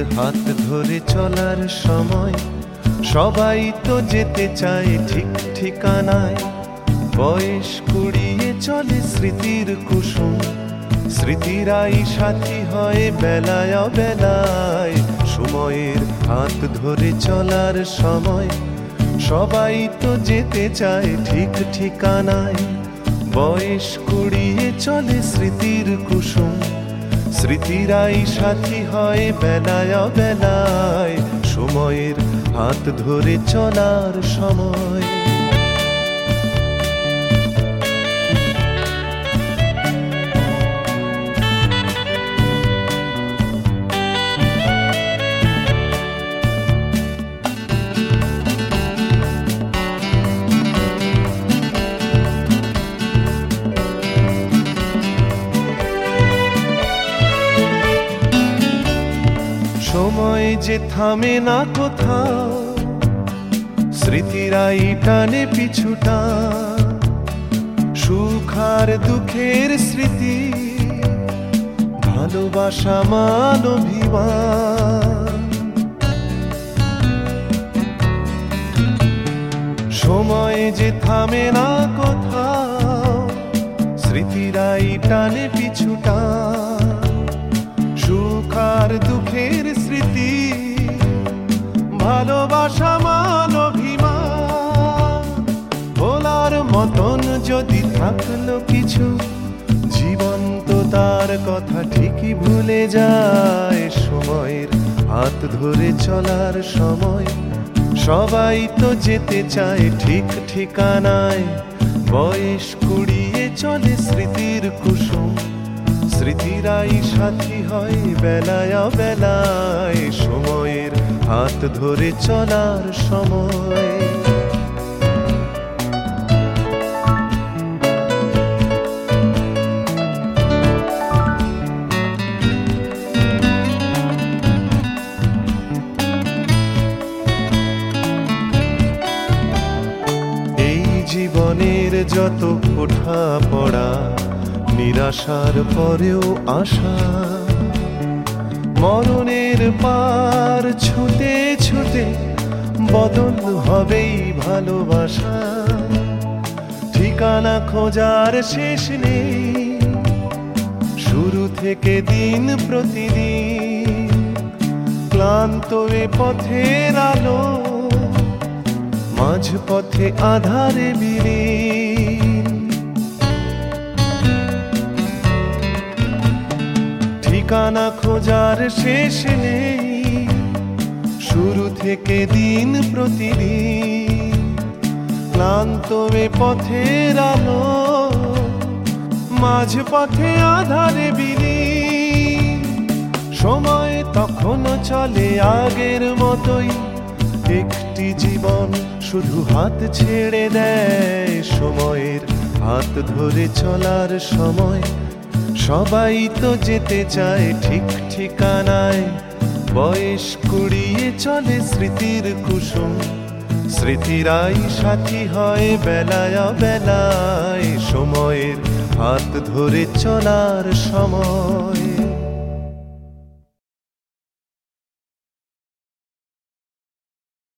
হাত ধরে চলার সময় সবাই তো যেতে চায় ঠিক ঠিকানায়। বয়স কুড়িয়ে চলে স্মৃতির কুসুম, স্মৃতিরাই সাথী হয় বেলায় অবেলায়। সময়ের হাত ধরে চলার সময় সবাই তো যেতে চায় ঠিক ঠিকানায়। বয়স কুড়িয়ে চলে স্মৃতির কুসুম, স্মৃতিরাই সাথী হয় বেলায় অবেলায়। সময়ের হাত ধরে চলার সময়। সময় যে থামে না কোথাও, স্মৃতিরাই টানে পিছুটা। সুখ আর দুঃখের স্মৃতি, ভালোবাসা মান অভিমান। সময় যে থামে না কোথাও, স্মৃতিরাই টানে পিছুটা। সুখ আর দুঃখের স্মৃতি, ভালোবাসা মান অভিমান। বলার মতন যদি থাকলো কিছু, জীবন তো তার কথা ঠিকই ভুলে যায়। সময়ের হাত ধরে চলার সময় সবাই তো যেতে চায় ঠিক ঠিকানায়। বয়স কুড়িয়ে চলে স্মৃতির কুসুম, স্মৃতিরাই সাথী হয় বেলায় অবেলায়। সময়ের হাত ধরে চলার সময়। এই জীবনের যত ওঠা পড়া, নিরাশার পরেও আশা। মরণের পার ছুটে ছুটে বদল হবেই ভালোবাসা। ঠিকানা খোঁজার শেষ নেই, শুরু থেকে দিন প্রতিদিন। ক্লান্ত এ পথের আলো, মাঝ পথে আধারে বিলীন। ঠিকানা খোঁজার শেষ নেই, শুরু থেকে দিন প্রতিদিন। ক্লান্ত এ পথের আলো, মাঝ পথে আধারে বিলীন। সময় তখনও চলে আগের মতোই, একটি জীবন শুধু হাত ছেড়ে দেয়। সময়ের হাত ধরে চলার সময় সবাই তো যেতে চায় ঠিক ঠিকানায়। বয়স কুড়িয়ে চলে স্মৃতির কুসুম, স্মৃতিরাই সাথী হয় বেলায় অবেলায়। সময়ের হাত ধরে চলার সময়।